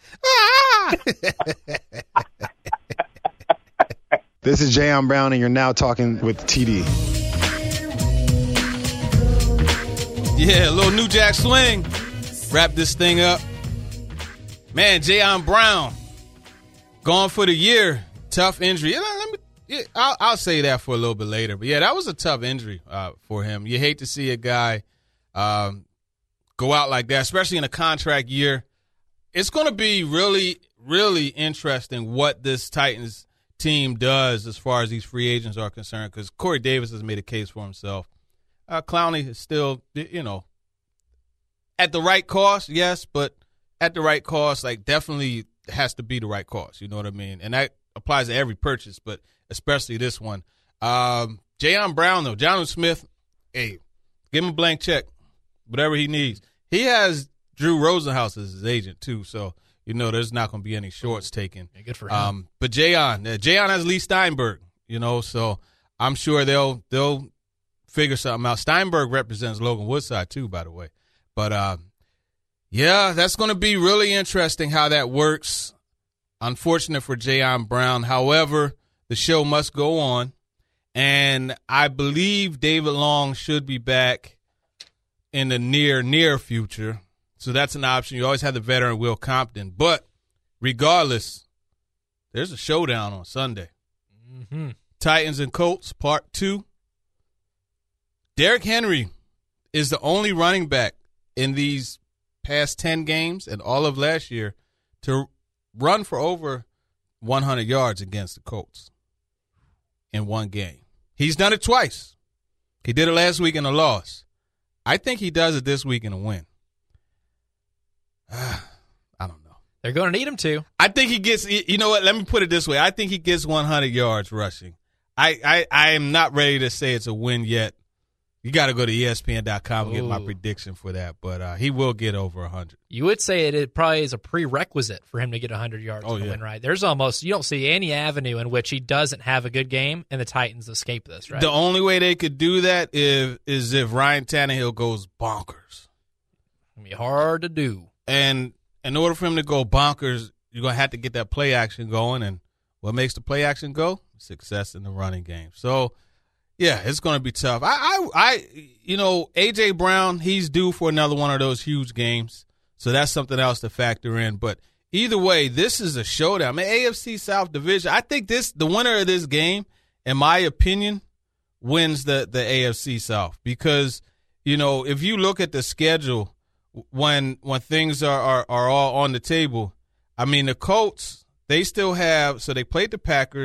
This is Jayon Brown, and you're now talking with TD. Yeah, a little New Jack Swing. Wrap this thing up. Man, Jayon Brown, gone for the year. Tough injury. I'll say that for a little bit later. But, yeah, that was a tough injury for him. You hate to see a guy go out like that, especially in a contract year. It's going to be really, really interesting what this Titans team does as far as these free agents are concerned, because Corey Davis has made a case for himself. Clowney is still, at the right cost, yes, but at the right cost, like, definitely has to be the right cost. You know what I mean? And that applies to every purchase, but especially this one. Jayon Brown, though, Jonnu Smith, hey, give him a blank check, whatever he needs. He has Drew Rosenhaus as his agent, too, so, there's not going to be any shorts taken. Yeah, good for him. But Jayon has Lee Steinberg, so I'm sure they'll figure something out. Steinberg represents Logan Woodside, too, by the way. But, yeah, that's going to be really interesting how that works. Unfortunate for Jayon Brown. However, the show must go on, and I believe David Long should be back in the near future. So that's an option. You always have the veteran Will Compton. But regardless, there's a showdown on Sunday. Mm-hmm. Titans and Colts, Part 2. Derrick Henry is the only running back in these past 10 games and all of last year to run for over 100 yards against the Colts in one game. He's done it twice. He did it last week in a loss. I think he does it this week in a win. I don't know. They're going to need him to. I think he gets, you know what, let me put it this way. I think he gets 100 yards rushing. I am not ready to say it's a win yet. You got to go to ESPN.com and get my prediction for that. But he will get over 100. You would say it probably is a prerequisite for him to get 100 yards to win, right? There's almost, you don't see any avenue in which he doesn't have a good game and the Titans escape this, right? The only way they could do that is if Ryan Tannehill goes bonkers. It's going to be hard to do. And in order for him to go bonkers, you're going to have to get that play action going. And what makes the play action go? Success in the running game. So, yeah, it's going to be tough. A.J. Brown, he's due for another one of those huge games. So that's something else to factor in. But either way, this is a showdown. AFC South Division, I think the winner of this game, in my opinion, wins the AFC South. Because, if you look at the schedule, when things are all on the table, I mean, the Colts, they still have – so they played the Packers.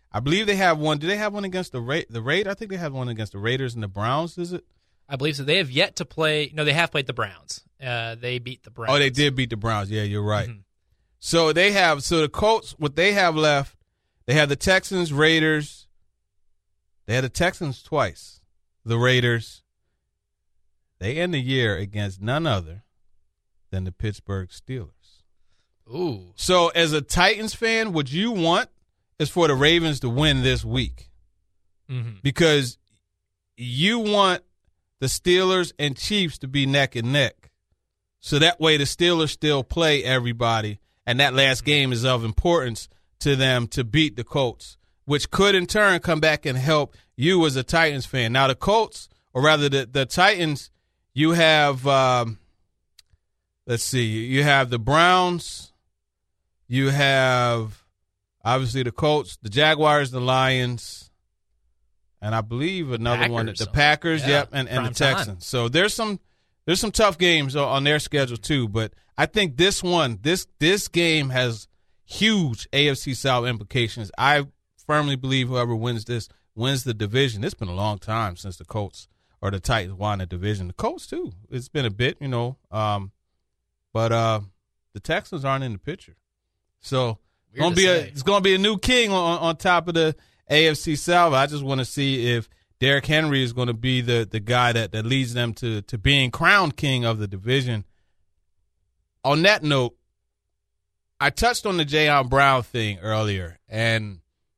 I believe they have one. Do they have one against the Raiders? I think they have one against the Raiders and the Browns, is it? I believe so. They have yet to play. No, they have played the Browns. They beat the Browns. Oh, they did beat the Browns. Yeah, you're right. Mm-hmm. So the Colts, what they have left, they have the Texans, Raiders. They had the Texans twice. The Raiders. They end the year against none other than the Pittsburgh Steelers. Ooh. So as a Titans fan, what you want is for the Ravens to win this week. Mm-hmm. Because you want the Steelers and Chiefs to be neck and neck. So that way the Steelers still play everybody, and that last game is of importance to them to beat the Colts, which could in turn come back and help you as a Titans fan. Now the Colts, or rather the Titans, you have, let's see, you have the Browns, you have obviously the Colts, the Jaguars, the Lions, and I believe another one, the Packers, yep, and the Texans. Time. So there's some tough games on their schedule too. But I think this game has huge AFC South implications. I firmly believe whoever wins this wins the division. It's been a long time since the Colts or the Titans won the division. The Colts too. It's been a bit, but the Texans aren't in the picture. So it's gonna be a new king on top of the AFC South. I just want to see if Derrick Henry is going to be the guy that leads them to being crowned king of the division. On that note, I touched on the Jayon Brown thing earlier, and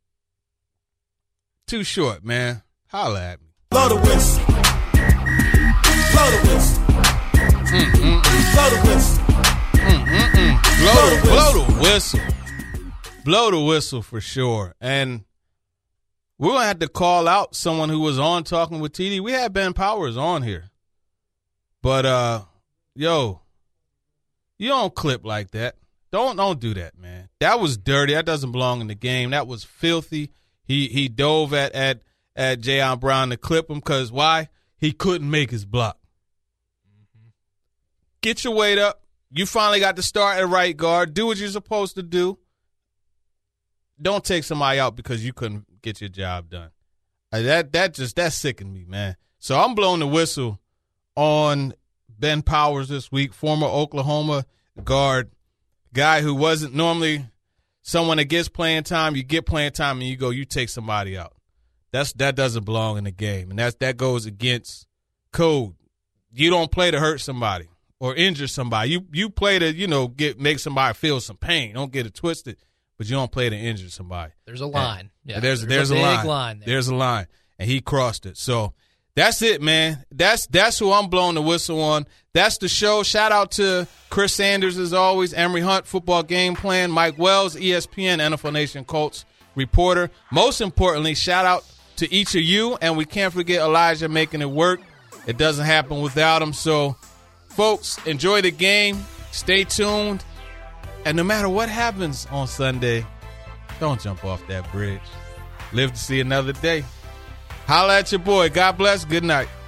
too short, man. Holla at me. Blow the whistle. Blow the whistle. Blow the whistle. Blow the whistle. Blow the whistle for sure. And we're going to have to call out someone who was on Talking with TD. We had Ben Powers on here. But, you don't clip like that. Don't do that, man. That was dirty. That doesn't belong in the game. That was filthy. He dove at Jayon Brown to clip him because why? He couldn't make his block. Mm-hmm. Get your weight up. You finally got to start at right guard. Do what you're supposed to do. Don't take somebody out because you couldn't get your job done. That sickened me, man. So I'm blowing the whistle on Ben Powers this week, former Oklahoma guard, guy who wasn't normally someone that gets playing time. You get playing time and you take somebody out. That doesn't belong in the game, and that goes against code. You don't play to hurt somebody or injure somebody. You play to make somebody feel some pain. Don't get it twisted. But you don't play to injure somebody. There's a line. There's a big line there. There's a line, and he crossed it. So that's it, man. That's who I'm blowing the whistle on. That's the show. Shout out to Chris Sanders, as always, Emory Hunt, Football Game Plan, Mike Wells, ESPN, NFL Nation Colts reporter. Most importantly, shout out to each of you, and we can't forget Elijah making it work. It doesn't happen without him. So, folks, enjoy the game. Stay tuned. And no matter what happens on Sunday, don't jump off that bridge. Live to see another day. Holla at your boy. God bless. Good night.